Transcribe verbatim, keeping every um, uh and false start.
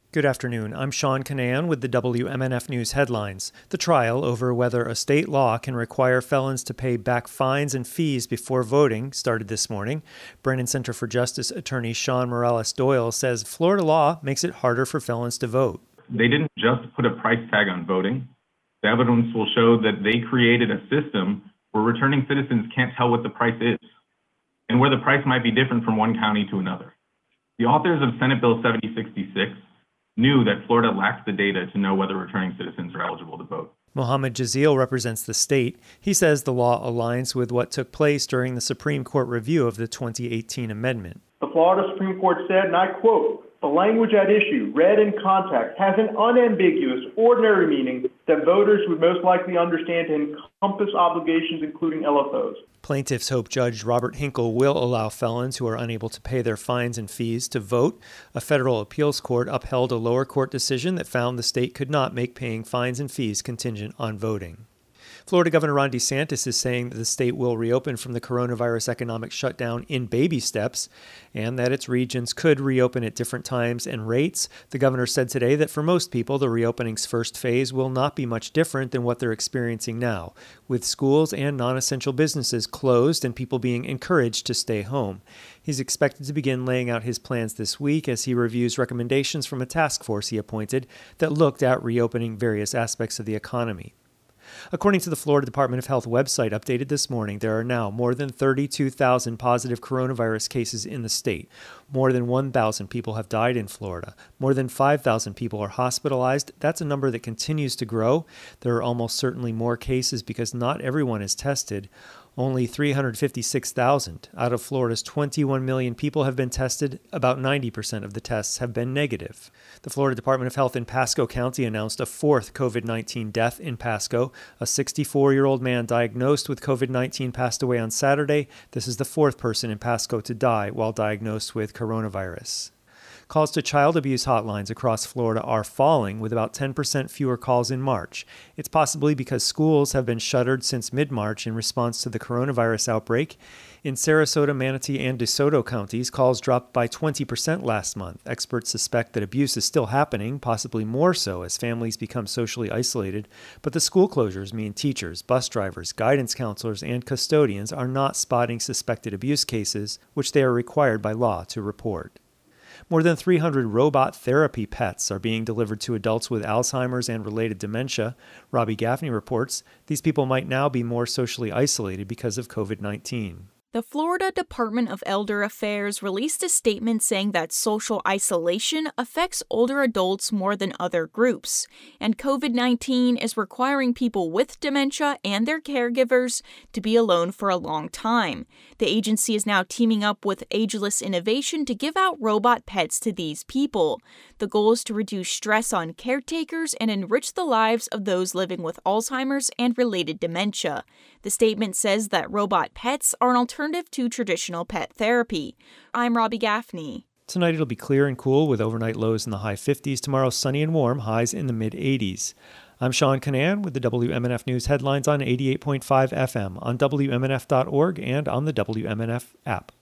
Good afternoon. I'm Sean Kinane with the W M N F News headlines. The trial over whether a state law can require felons to pay back fines and fees before voting started this morning. Brennan Center for Justice attorney Sean Morales Doyle says Florida law makes it harder for felons to vote. They didn't just put a price tag on voting. The evidence will show that they created a system where returning citizens can't tell what the price is and where the price might be different from one county to another. The authors of Senate Bill seventy sixty-six knew that Florida lacks the data to know whether returning citizens are eligible to vote. Mohammed Jazeel represents the state. He says the law aligns with what took place during the Supreme Court review of the twenty eighteen amendment. The Florida Supreme Court said, and I quote, "The language at issue, read in context, has an unambiguous, ordinary meaning that voters would most likely understand to encompass obligations including L F Os." Plaintiffs hope Judge Robert Hinkle will allow felons who are unable to pay their fines and fees to vote. A federal appeals court upheld a lower court decision that found the state could not make paying fines and fees contingent on voting. Florida Governor Ron DeSantis is saying that the state will reopen from the coronavirus economic shutdown in baby steps and that its regions could reopen at different times and rates. The governor said today that for most people, the reopening's first phase will not be much different than what they're experiencing now, with schools and non-essential businesses closed and people being encouraged to stay home. He's expected to begin laying out his plans this week as he reviews recommendations from a task force he appointed that looked at reopening various aspects of the economy. According to the Florida Department of Health website updated this morning, there are now more than thirty-two thousand positive coronavirus cases in the state. More than one thousand people have died in Florida. More than five thousand people are hospitalized. That's a number that continues to grow. There are almost certainly more cases because not everyone is tested. Only three hundred fifty-six thousand out of Florida's twenty-one million people have been tested. About ninety percent of the tests have been negative. The Florida Department of Health in Pasco County announced a fourth COVID nineteen death in Pasco. A sixty-four-year-old man diagnosed with COVID nineteen passed away on Saturday. This is the fourth person in Pasco to die while diagnosed with coronavirus. Calls to child abuse hotlines across Florida are falling, with about ten percent fewer calls in March. It's possibly because schools have been shuttered since mid-March in response to the coronavirus outbreak. In Sarasota, Manatee, and DeSoto counties, calls dropped by twenty percent last month. Experts suspect that abuse is still happening, possibly more so as families become socially isolated. But the school closures mean teachers, bus drivers, guidance counselors, and custodians are not spotting suspected abuse cases, which they are required by law to report. More than three hundred robot therapy pets are being delivered to adults with Alzheimer's and related dementia. Robbie Gaffney reports these people might now be more socially isolated because of COVID nineteen. The Florida Department of Elder Affairs released a statement saying that social isolation affects older adults more than other groups, and COVID nineteen is requiring people with dementia and their caregivers to be alone for a long time. The agency is now teaming up with Ageless Innovation to give out robot pets to these people. The goal is to reduce stress on caretakers and enrich the lives of those living with Alzheimer's and related dementia. The statement says that robot pets are an alternative to traditional pet therapy. I'm Robbie Gaffney. Tonight it'll be clear and cool with overnight lows in the high fifties. Tomorrow sunny and warm, highs in the mid eighties. I'm Sean Kinane with the W M N F News headlines on eighty-eight point five F M, on W M N F dot org, and on the W M N F app.